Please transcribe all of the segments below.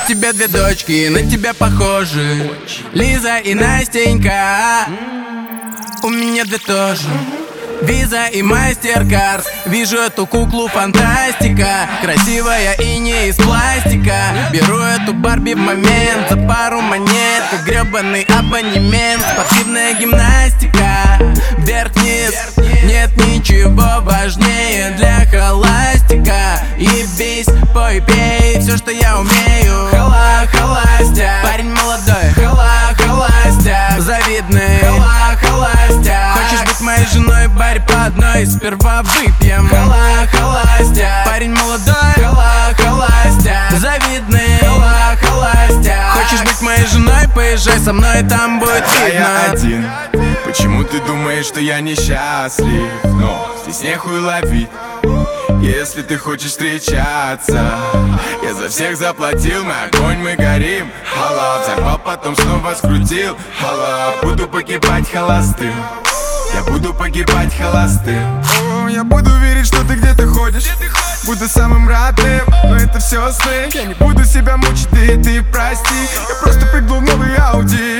тебя две дочки, на тебя похожи, Лиза и Настенька. У меня две тоже, Виза и Мастеркард. Вижу эту куклу фантастика, красивая и не из пластика. Беру эту Барби в момент, за пару монет, как гребаный абонемент. Спортивная гимнастика, вверх-вниз, нет ничего важнее для холастика. Ебись, пой, пей, все, что я умею. Холостяк, парень молодой, холостяк, завидный, холостяк. Хочешь быть моей женой, барь по одной, сперва выпьем. Холостяк, парень молодой, холостяк, завидный, холостяк. Хочешь быть моей женой, поезжай со мной, там будет видно. Я один, почему ты думаешь, что я несчастлив? Но здесь нехуй ловить, если ты хочешь встречаться. Я за всех заплатил, мы огонь, мы горим. Хала, взорвал, потом снова скрутил. Хала, буду погибать холостым, я буду погибать холостым. Я буду верить, что ты где-то ходишь, буду самым родным, но это все сны. Я не буду себя мучить, ты прости. Я просто прыгнул в новый Ауди.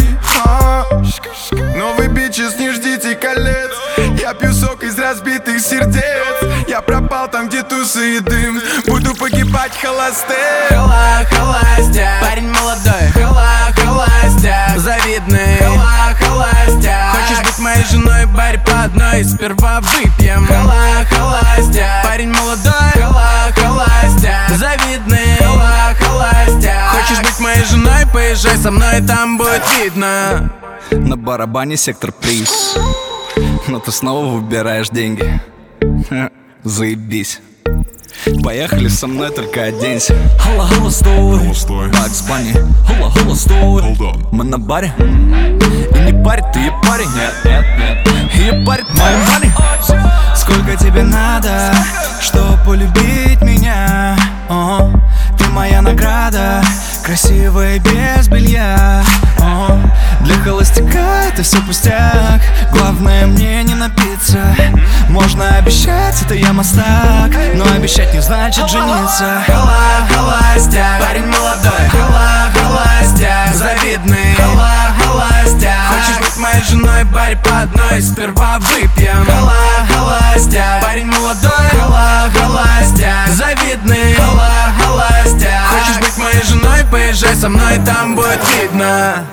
Новый бичес, не ждите колец. Я пью сок из разбитых сердец. Я пропал там, где тусы и дым. Буду погибать холостым. Холостяк, парень молодой, холостяк, завидный, холостяк. Хочешь быть моей женой, барь по одной, сперва выпьем. Холостяк, парень молодой, холостяк, завидный, холостяк. Хочешь быть моей женой, поезжай со мной, там будет видно. На барабане сектор приз, но ты снова выбираешь деньги. Заебись. Поехали со мной, только оденься. Холла, стой, Бакс Банни. Холла, стой. Мы на баре. И не парь, ты и парень. Нет. И парь мой мани. Сколько тебе надо, чтоб полюбить меня? Ты моя награда, красивая без белья. Для холостяка это все пустяк, главное мне не напиться. Можно обещать, это я мастак, но обещать не значит жениться. Холостяк, парень молодой, холостяк, завидный, холостяк. Хочешь быть моей женой, барь по одной, сперва выпьем. Холостяк, парень молодой, холостяк, завидный, холостяк. Хочешь быть моей женой, поезжай со мной, там будет видно.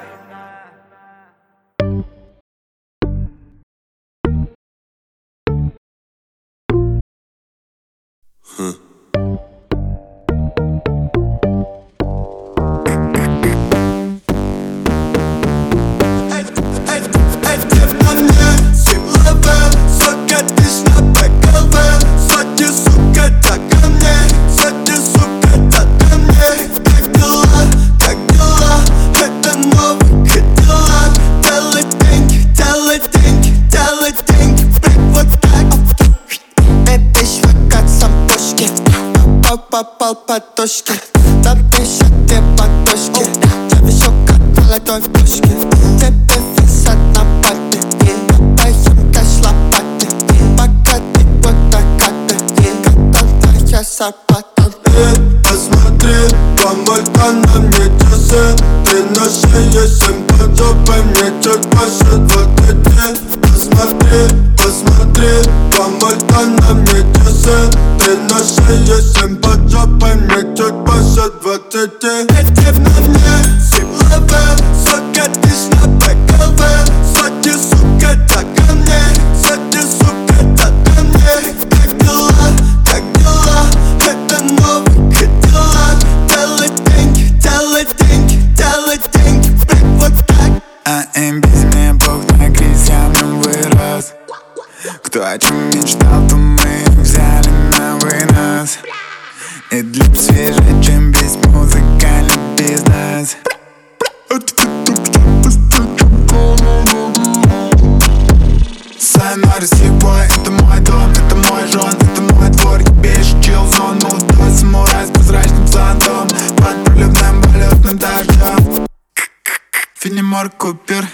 Попал под точки, напишет две подточки. Я вижу, как молодой в пушке. Тебе висят на пальме, поем кэш лопаты. Пока ты вот накаты, готовая зарплата. Посмотри, помойка на мне часы. Ты на шее 7 под жопой, мне чуть больше 20. Посмотри, помойка на мне часы. Ты на шее 7 под жопой, мне чуть больше 20. Эти на мне силовые, сука, ты ж на БКВ. Сзади, сука, так ко мне, сзади, сука, так ко мне. Как дела, это новый Кадиллак. Делай деньги, блядь, вот так. без меня бог на крестьянам вырос. Кто о чем мечтал, то мы взяли на вынос. И для свежее, чем без музыкальный бизнес. Сайнары сегодня, это мой дом, это мой жен, это мой двор. Я бежу, чил зон, молодой самурай с прозрачным зонтом под проливным полетным дождем. Фенемор Купер,